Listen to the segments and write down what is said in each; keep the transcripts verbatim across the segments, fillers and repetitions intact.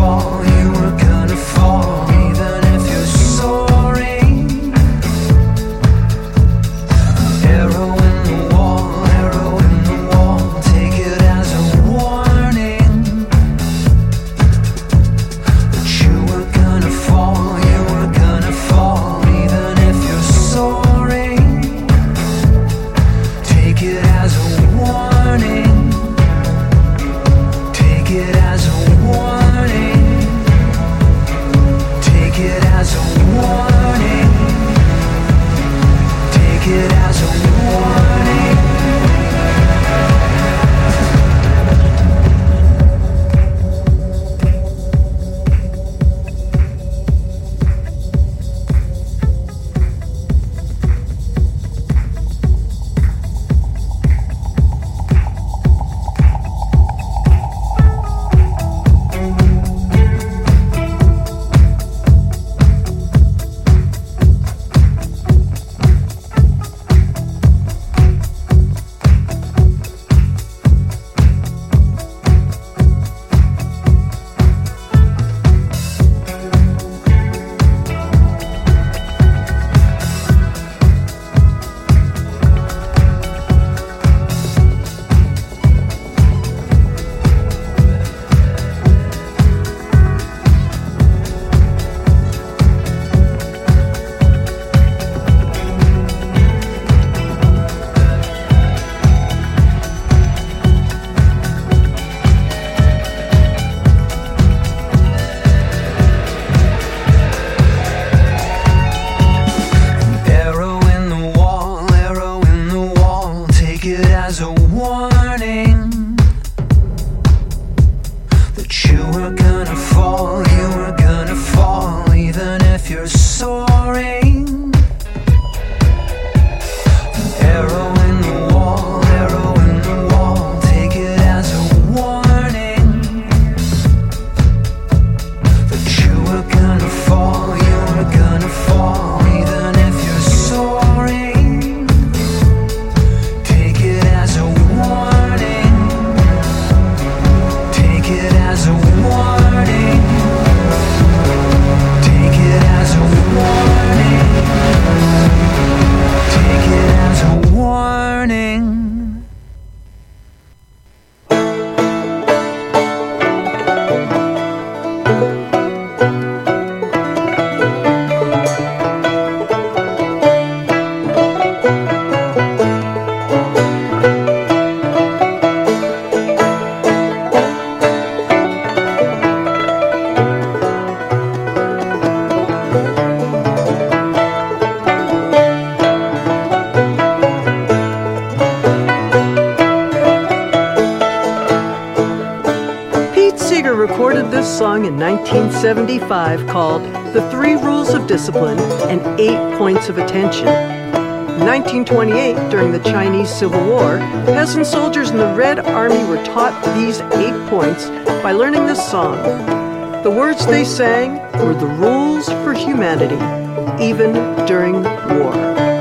Song in nineteen seventy-five called The Three Rules of Discipline and Eight Points of Attention. In nineteen twenty-eight, during the Chinese Civil War, peasant soldiers in the Red Army were taught these eight points by learning this song. The words they sang were the rules for humanity, even during war.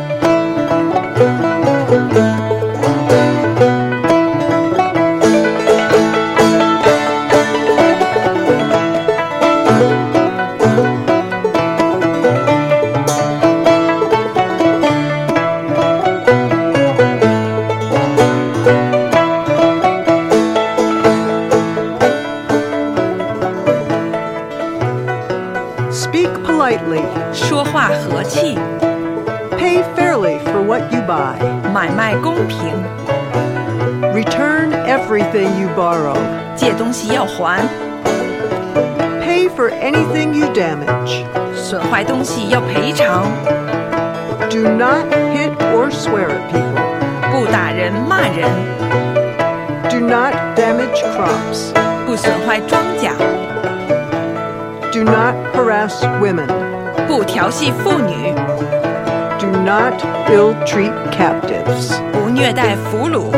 Pay fairly for what you buy. 买卖公平 Return everything you borrow. 借东西要还 Pay for anything you damage. 损坏东西要赔偿 Do not hit or swear at people. 不打人骂人 Do not damage crops. 不损坏庄稼 Do not harass women. 不调戏妇女 Do not ill-treat captives. 不虐待俘虏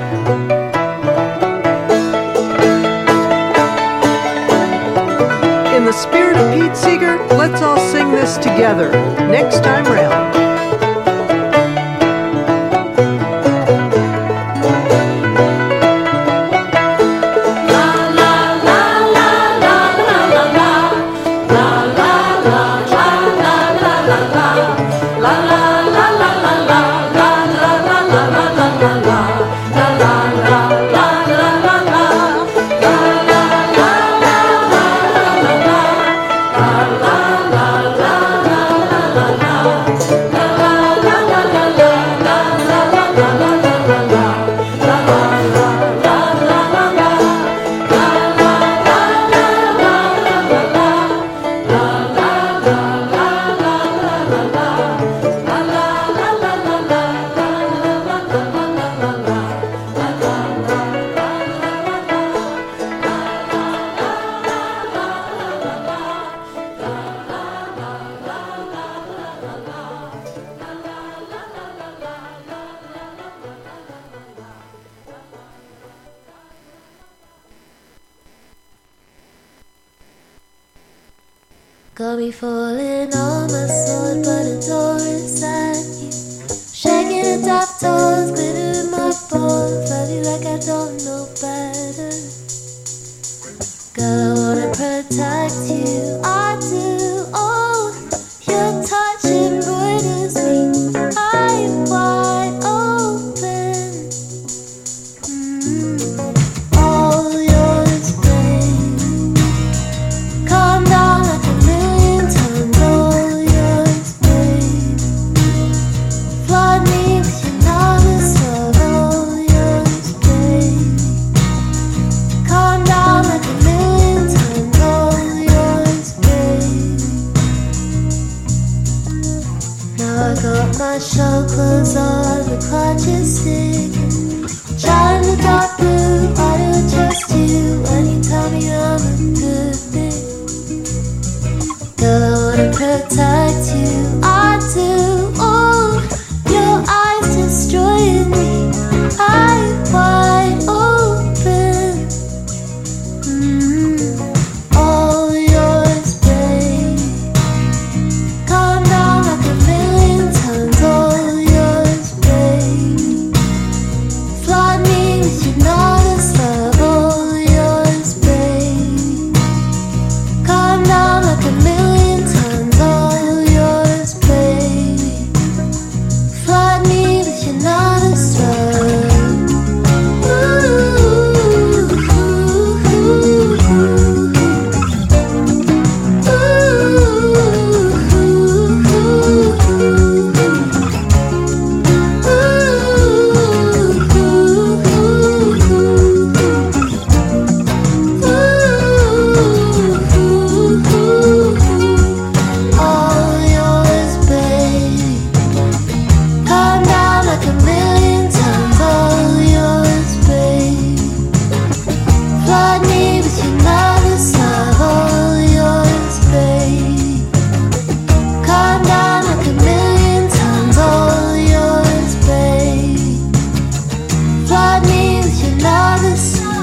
In the spirit of Pete Seeger, let's all sing this together. Next time round. La la la la la la la. Got me falling on my sword, but the door inside you. Shaking the top toes, glitter in my bones. Love you like I don't know better. Girl, I wanna protect you, I do. Oh, your touch embroiders me. I'm wide open. Mm. All yours, babe. Calm down like a million times. All yours, babe. Flood me with your novice love. All yours, babe. Calm down like a million times. All yours, babe. Now I got my show clothes on, the clock is ticking. Shine the dark blue, why do I trust you when you tell me I'm a good thing? Girl, I wanna protect you, I do. Oh, your eyes destroying me. I'm wide open. Mm. All yours, babe. Calm down like a million times. All yours, babe. Flood me with your novice love. All yours, babe. Calm down like a million times. All yours, babe. Flood me with your novice love. All yours, babe. Calm down like a million times. All yours, babe. Flood me with your novice love. All yours, babe. Calm down like a million times. All yours, babe. Flood me with your novice love.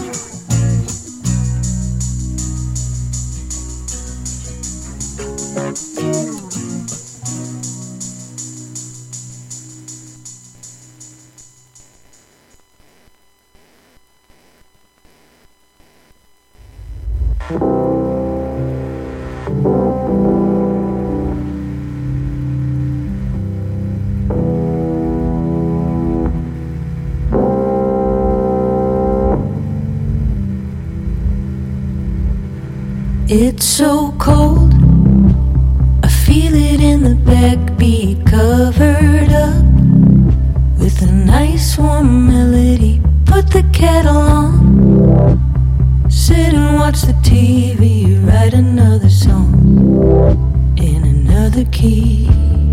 It's so cold, I feel it in the backbeat, covered up with a nice warm melody. Put the kettle on, sit and watch the T V, write another song in another key.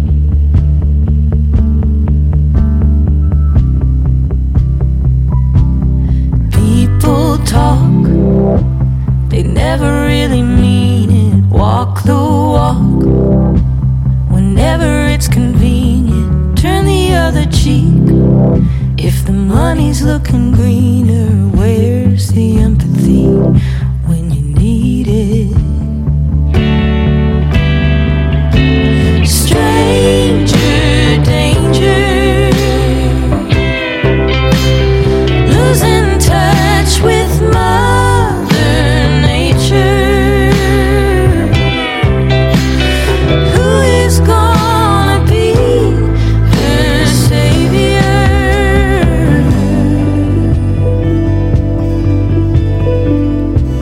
People talk, they never really mean it. Walk the walk whenever it's convenient. Turn the other cheek if the money's looking greener. Where's the empathy when you need it? Stranger danger, losing touch with Mother Nature. Who is gonna be her savior?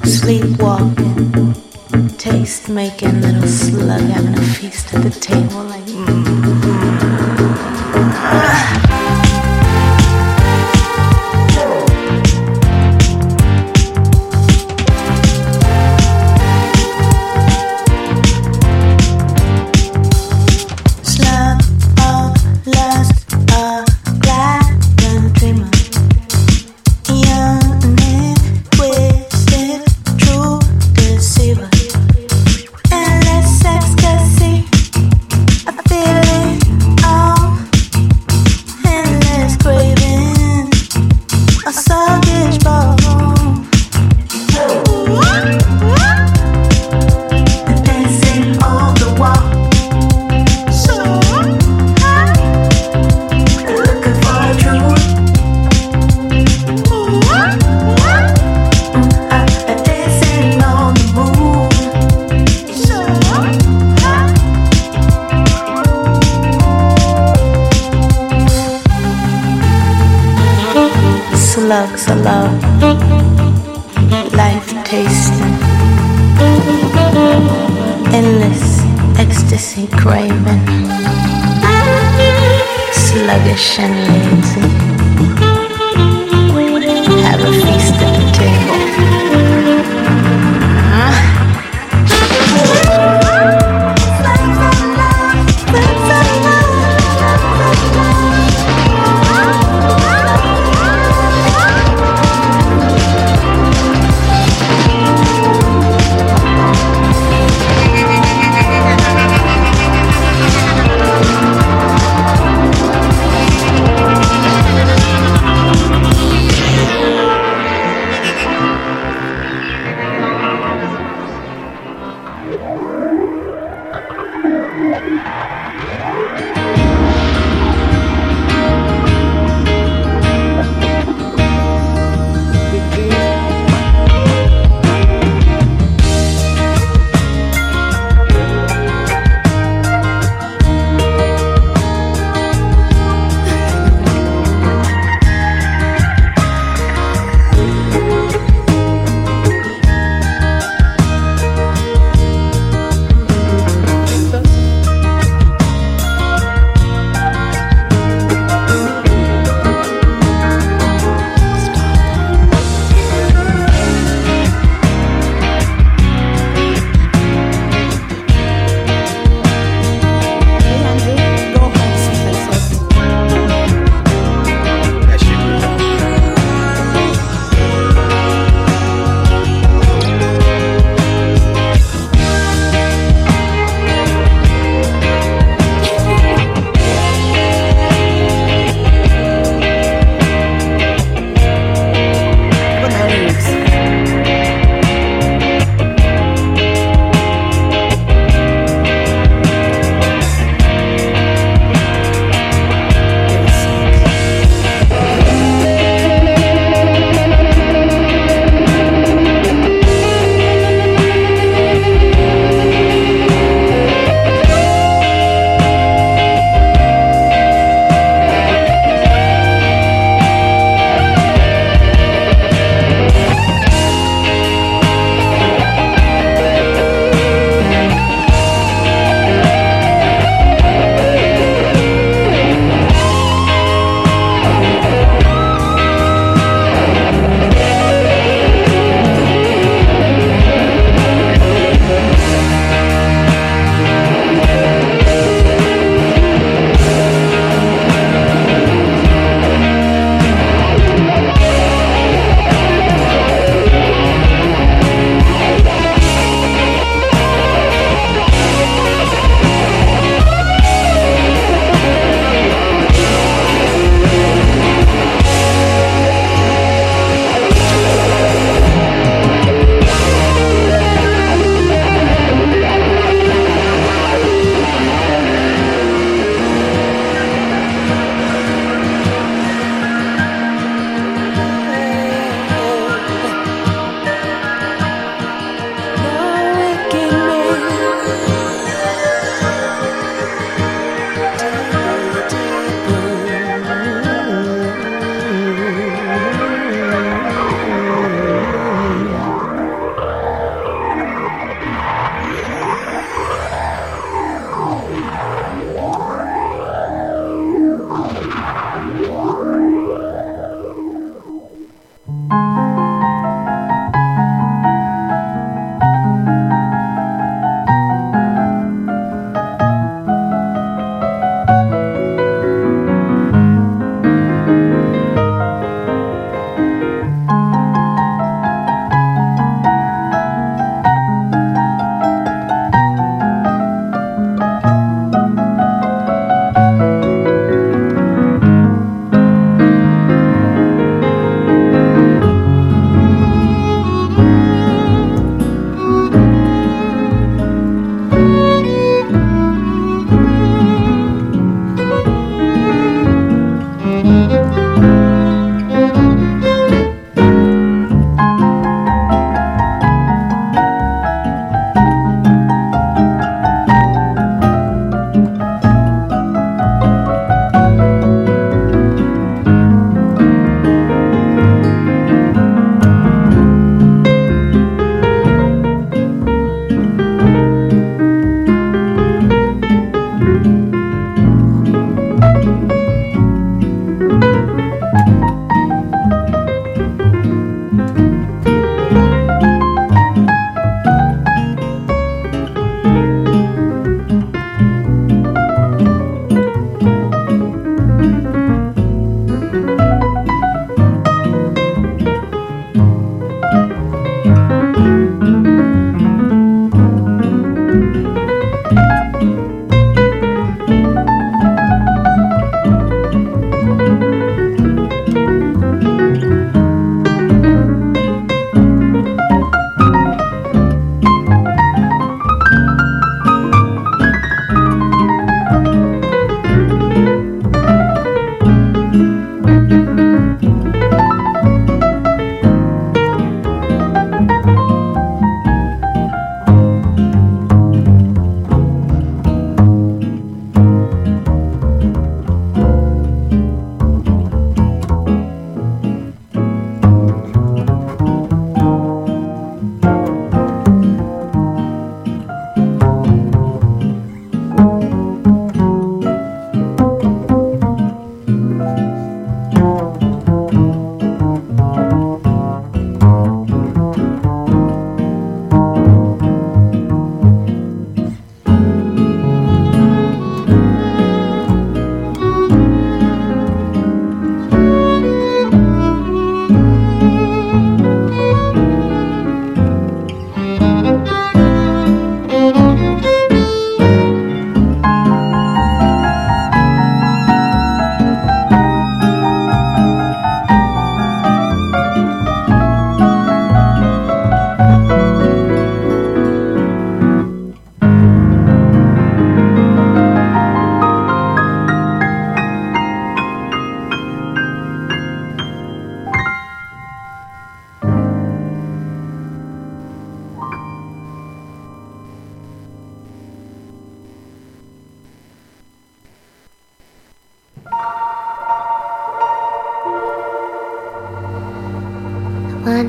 sleepwalking, taste making, little slug having a feast at the table like slugs of love, life tasting, endless ecstasy craving, sluggish and lazy, have a feast at the table. Huh?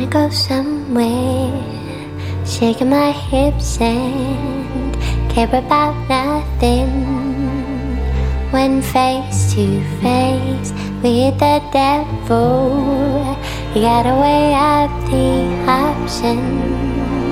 wanna go somewhere, shaking my hips and care about nothing. When face to face with the devil, you gotta weigh up the options.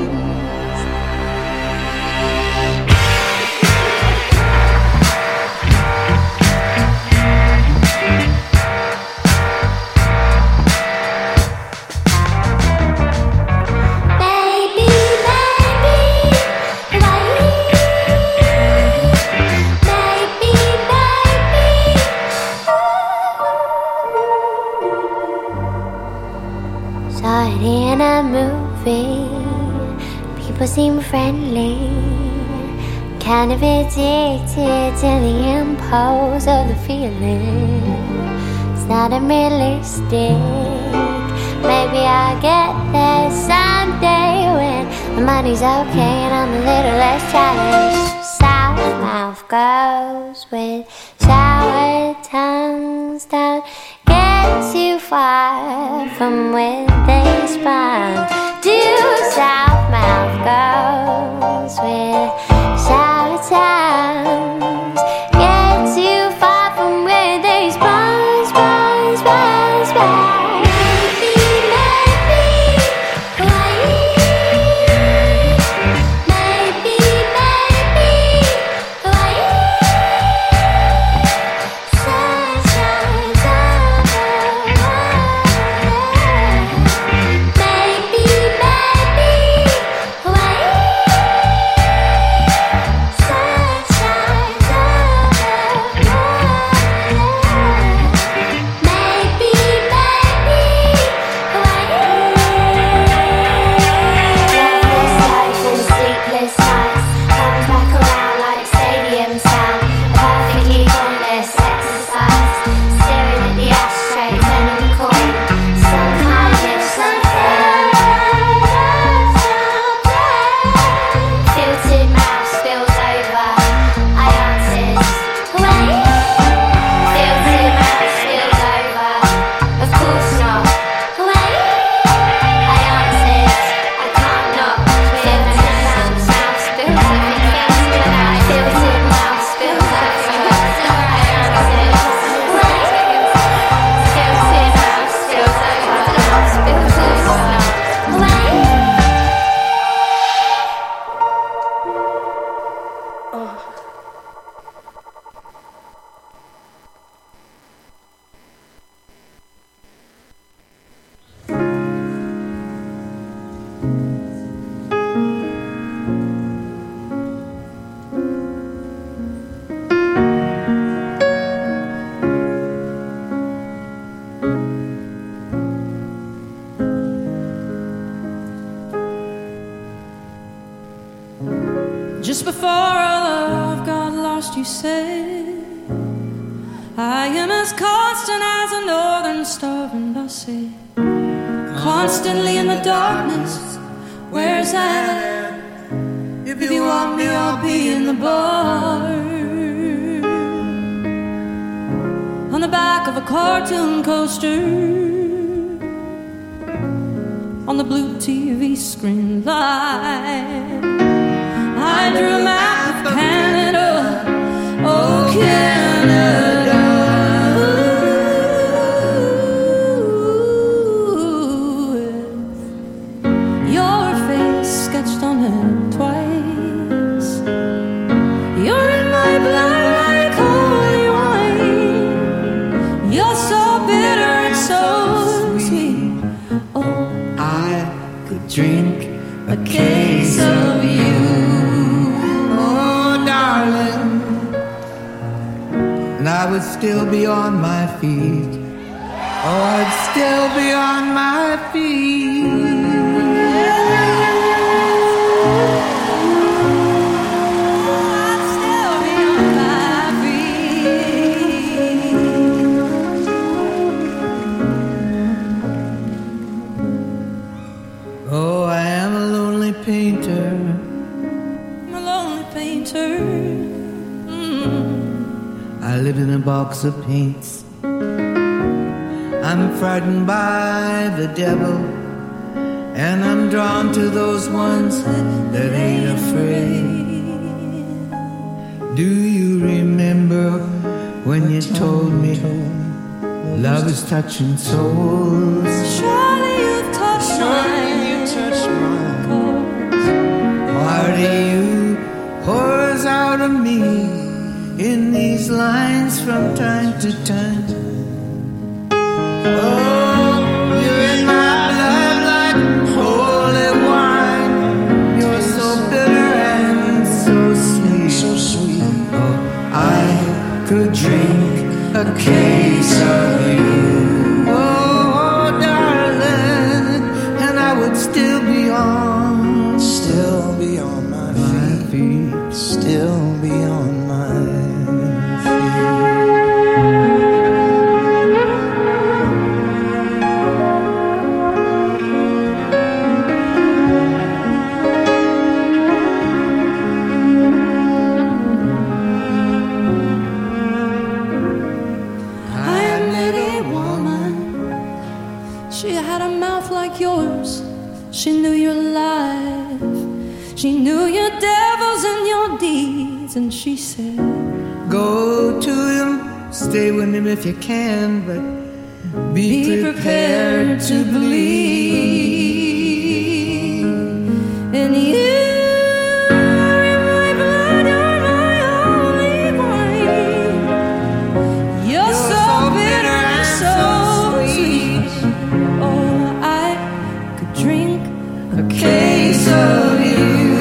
In a movie, people seem friendly, kind of addicted to the impulse of the feeling. It's not unrealistic. Maybe I'll get there someday when the money's okay and I'm a little less challenged. South mouth goes with sour tongues. Don't get too far from where they spawn. Due south mouth goes with sour tongues. Get too far from where they spawn, spawn, spawn, spawn. Just before our love got lost, you said, I am as constant as a northern star. And I said, constantly in the darkness, where's that? If you want me, I'll be in the bar, on the back of a cartoon coaster, on the blue T V screen light. I drew a map of Canada, oh Canada. Ooh, with your face sketched on it twice. You're in my blood like holy wine. You're so bitter and so sweet. Oh, I could drink a case of you. And I would still be on my feet. Oh, I'd still be on my feet. I'd still be on my feet. Oh, I am a lonely painter. I'm a lonely painter. I live in a box of paints. I'm frightened by the devil and I'm drawn to those ones that ain't afraid. Do you remember when you told me love is touching souls? Surely you've touched mine. You touched mine. Part of you pours out of me in these lines from time to time. Oh, you're in my blood like holy wine. You're so bitter and so sweet, so sweet. Oh, I could drink a case of you. Oh, darling, and I would still be on, still be on my, my feet, feet, still be on my yours. She knew your life, she knew your devils and your deeds, and she said, go to him, stay with him if you can, but be, be prepared, prepared to bleed. And you case of you,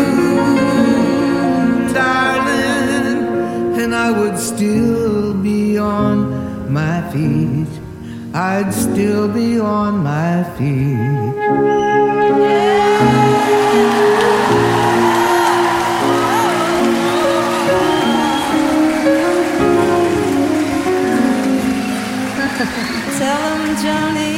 darling, and I would still be on my feet. I'd still be on my feet. Tell him, Johnny,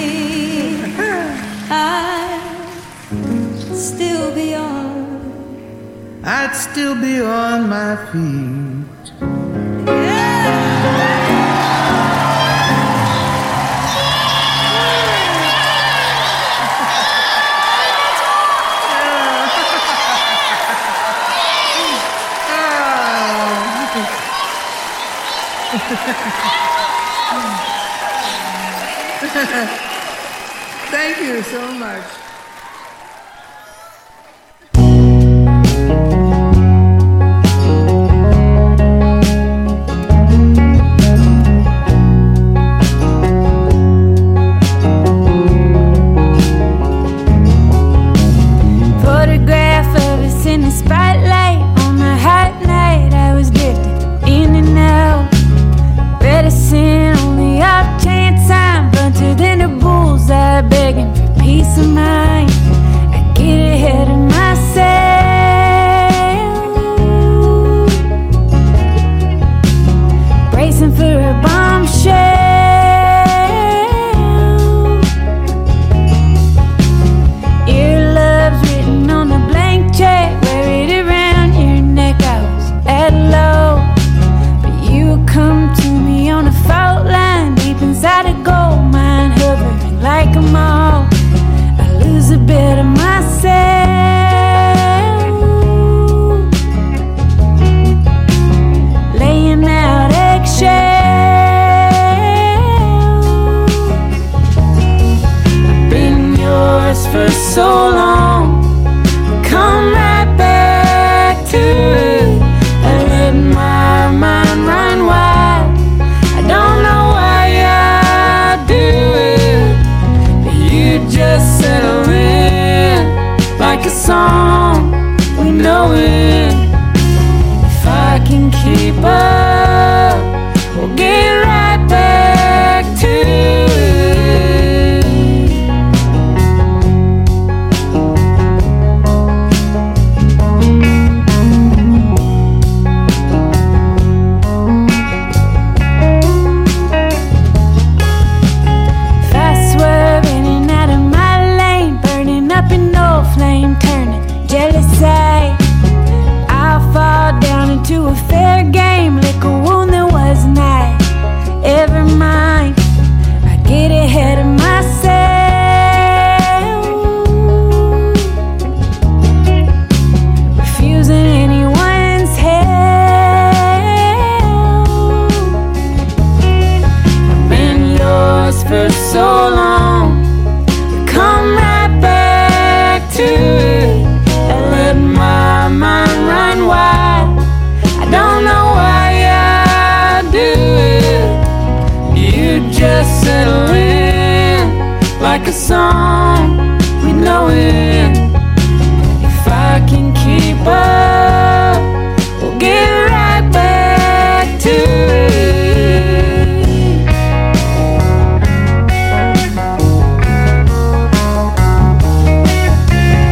I still be on. I'd still be on my feet. Thank you so much. Begging for peace of mind, I get ahead of myself, bracing for a bombshell. Earlobes written on a blank check, wear it around your neck. I was at low, but you come to me on a fault line, deep inside a gold mine, hovering like a moth. I lose a bit of myself, laying out eggshells. I've been yours for so long, come right back to it. I let my mind run wild, I don't know why I do it. Just settle in like a song, we know it. If I can keep up, we'll get right back to I'll fall down into a fair game, lick a wound that was nice. Every mind